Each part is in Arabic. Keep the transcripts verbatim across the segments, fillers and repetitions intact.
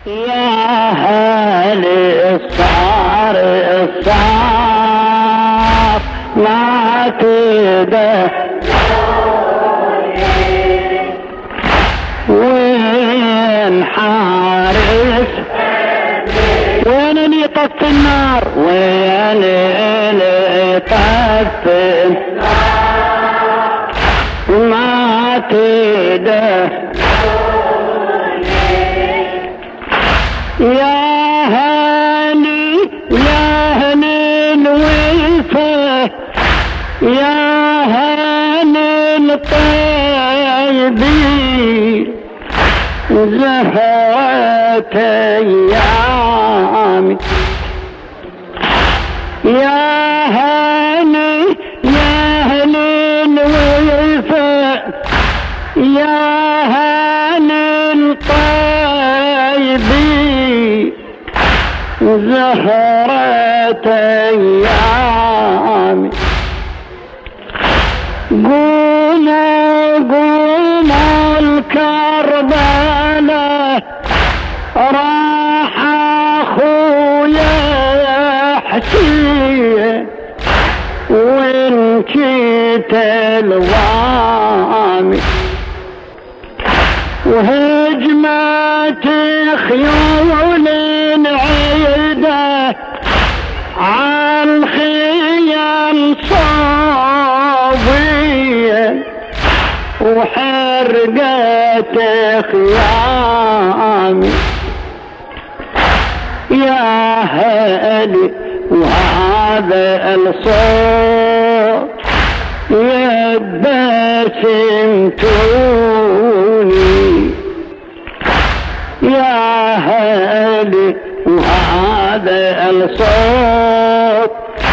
يا هل الصار الصار ما تده وين حارس وين اللي طف النار وين اللي طف ما تده يا هاني يا هاني الوفا يا هاني الطيبين زهرة أيامي يا هاني يا هاني الوفا يا هاني الطيبين زهرة أيامي قوموا قوموا الكربلاء راح أخويا حسين وإن جيت الوامي وهجمت خيول عيده عالخيام صابيه وحرقت خيامي يا هالي وهذا الصوت يبسمتوني يا هالي وهذا الصوت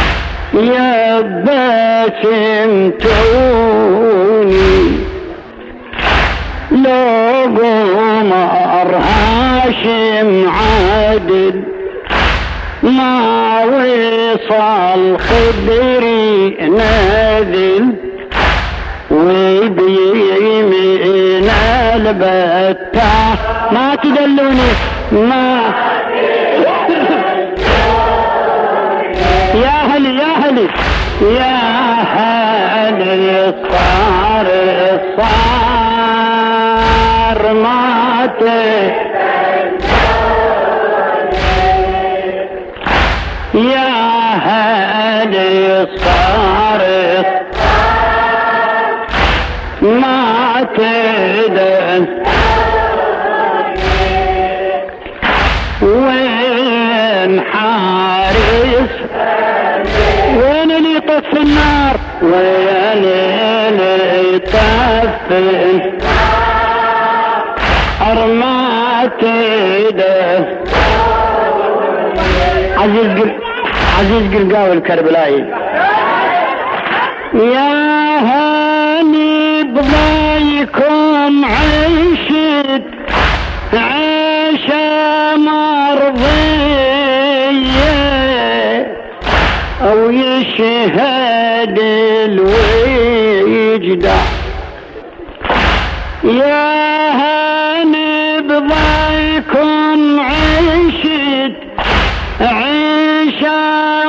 يبسمتوني لو قمر هاشم عادل ما وصل خدري نازل وبيمينا البتة ما تدلوني ما يا هلي يا هلي يا هلي الصار الصار مات يا هلي الصار ما تدن وين حارس وين اللي طف النار وين اللي طف النار ما تدن عزيز قل... عزيز قرقاوي الكربلائي يا هاني بضيكم عيشت عيشة مرضية أو يشهد الوجدة يا هاني بضيكم عيشت عيشة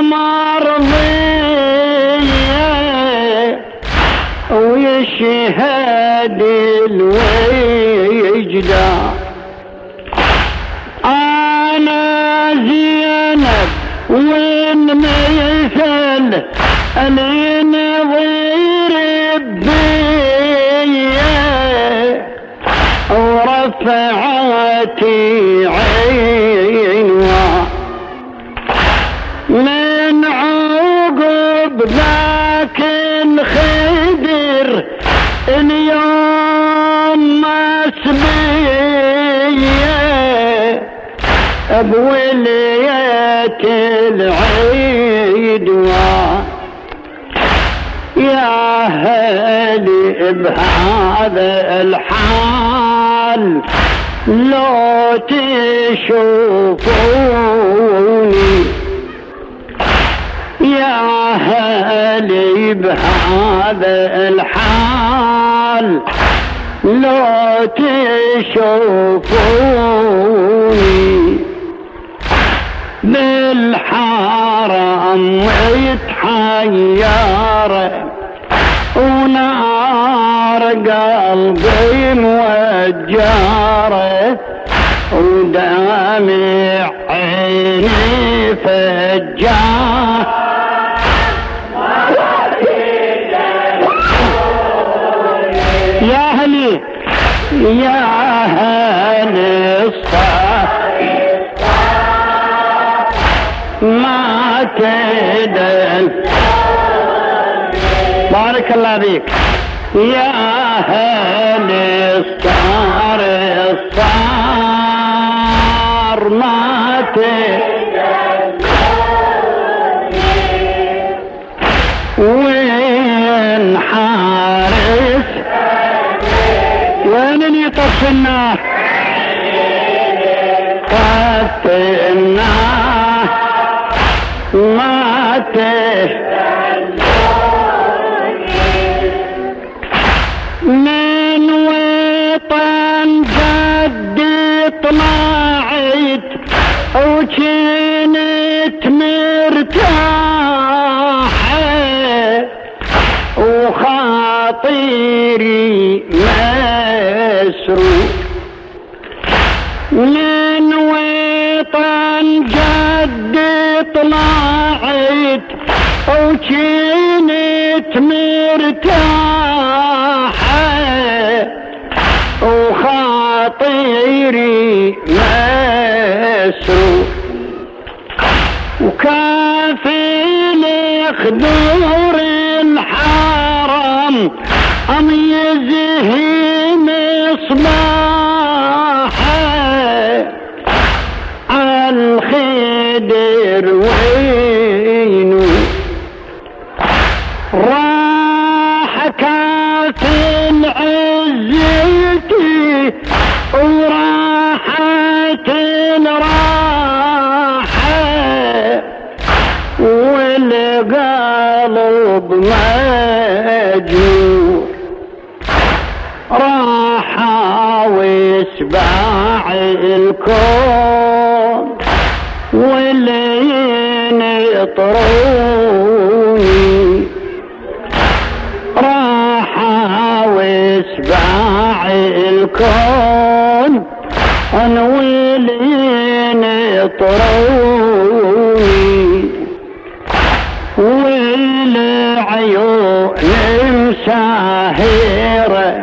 مرضية ويشهد الوجدة أنا زينب وين مثل النظير بيا ورفعتي عينها من عقب ذاك الخدر اليوم مسبية بولية العيدوى يا هلي بهذا الحال لو تشوفوني يا هلي بهذا الحال لو تشوفوني بالحرم يتحير ونار قلبي موجره ودمع عيني فجاه يا أهلي يا أهل الصف ما تدل بارك الله بيك يا أهل الصار الصار ما تدل وين حارس وين اللي يطفي النار طفي النار ما من وطن جدي طلعت وكنت مرتاحة وخاطري مسروق من وطن جدي طلعت وكنت مرتاحة وخاطري مسروق وكافل خدور الحرم أم يزهي مصباحه عالخدر وينو راح كافل عزتي وراحت الراحة والقلب مجروح راح واسباع الكون واللي يطروني راح واسباع الكون انا واللي يطروني والعيون مساهرة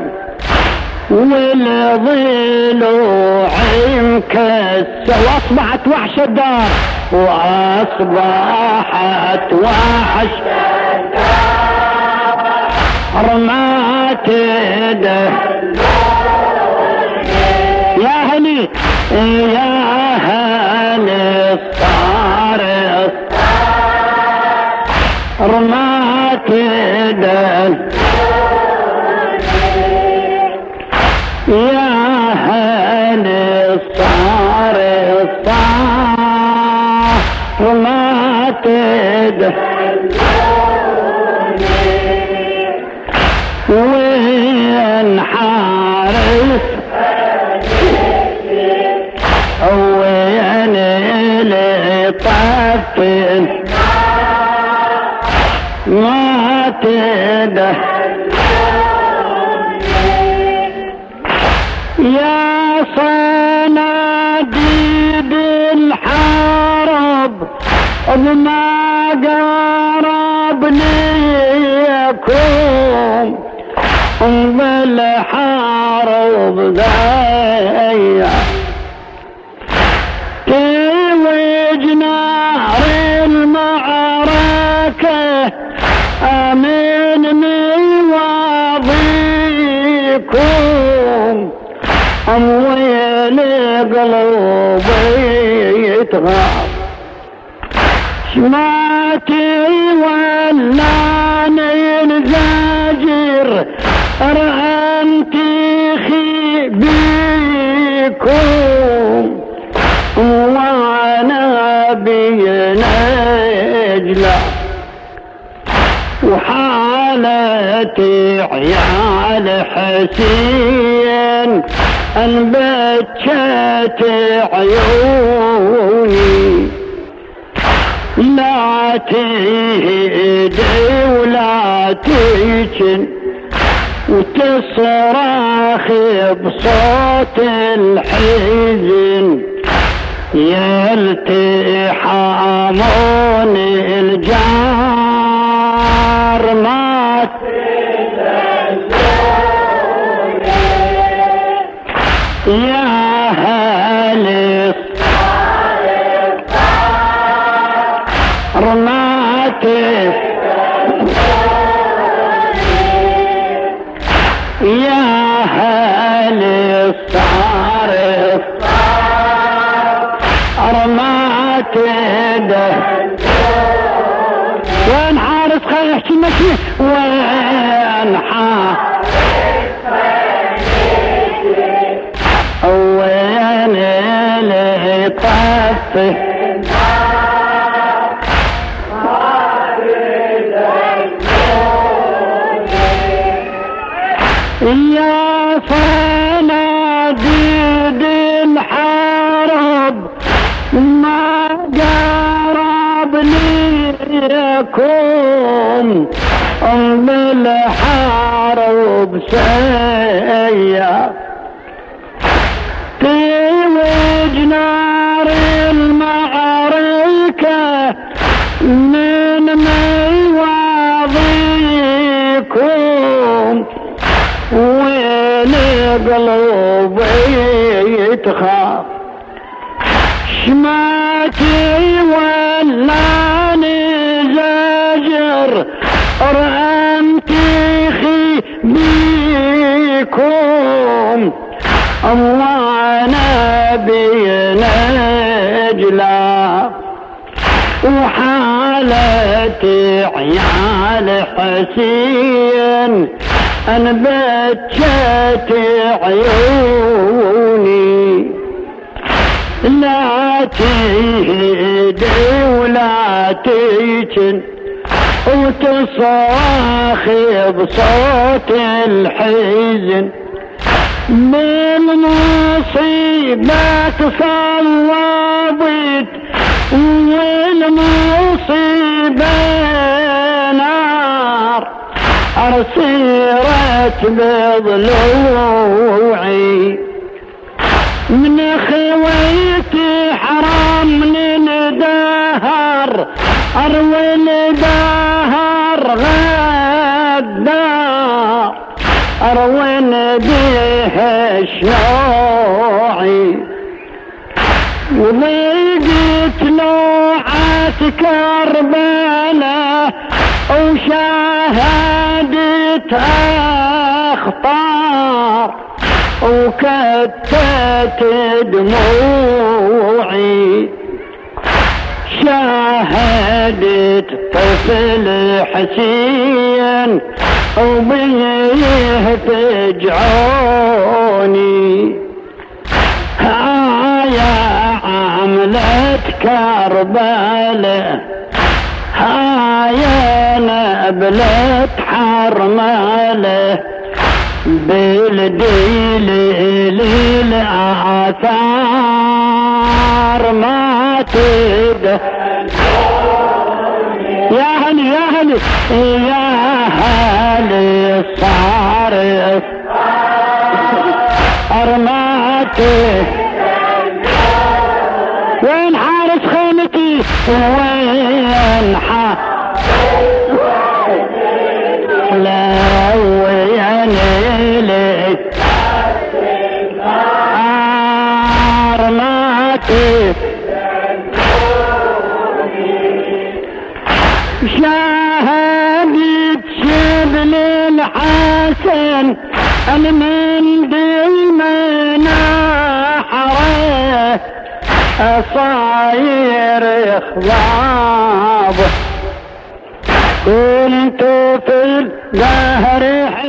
والضلوع مكسة واصبحت وحش الدار واصبحت وحش رمات يده يا هني يا هني الصار رمات يده يا هني الصار الصار رمات يده وين حارس وين اللي طفل ما تده يا صناديد الحرب وما قرب ليكم بالحرب ذايا توج نار المعركة أمين مواضيكم أمويل قلوبي يتغاب شماتي ولاني الزاجر رأنتي بيكم وانا بينجلة وحالتي عيال حسين انبتشت عيوني لا تهدي ولا تجن وتصرخ بصوت الحزن يا التحامون الجار ما يا هل رماتي يا هل الصار رماتي وين حارس خلي يحكي مشي وين حارس وين اللي طفي يا صناديد الحرب ما قرب ليكم ام الحرب سيا توج نار المعركة من مواضيكم وين قلوبي تخاف شماتي ولا نزاجر رأمتي خي بيكم وانا بنجلة وحالتي عيال حسين أنا بكيت عيوني لا تهدي ولا تجن وتصاخ بصوت الحزن من مصيبة صوبت والمصيبة نار أرسلت بضلوعي من خويتي حرام من دهر أروي الدهر غدار أروي بيه شنوعي وضيقت لوعة كربلاء وشاهدت أخطار وكتت دموعي شاهدت طفل حسين وبيه تجعوني هايا عملت كربلاء هايا نبلت حرمله بالديل للآثار ما تده يا هلي يا هلي يا هلي صارف أرماتي وين حارس خيمتي وين حارس لا وين لك أرماتي شاهدت شبل الحسن المندل مناحره صاير اخضاب كنت في الدهر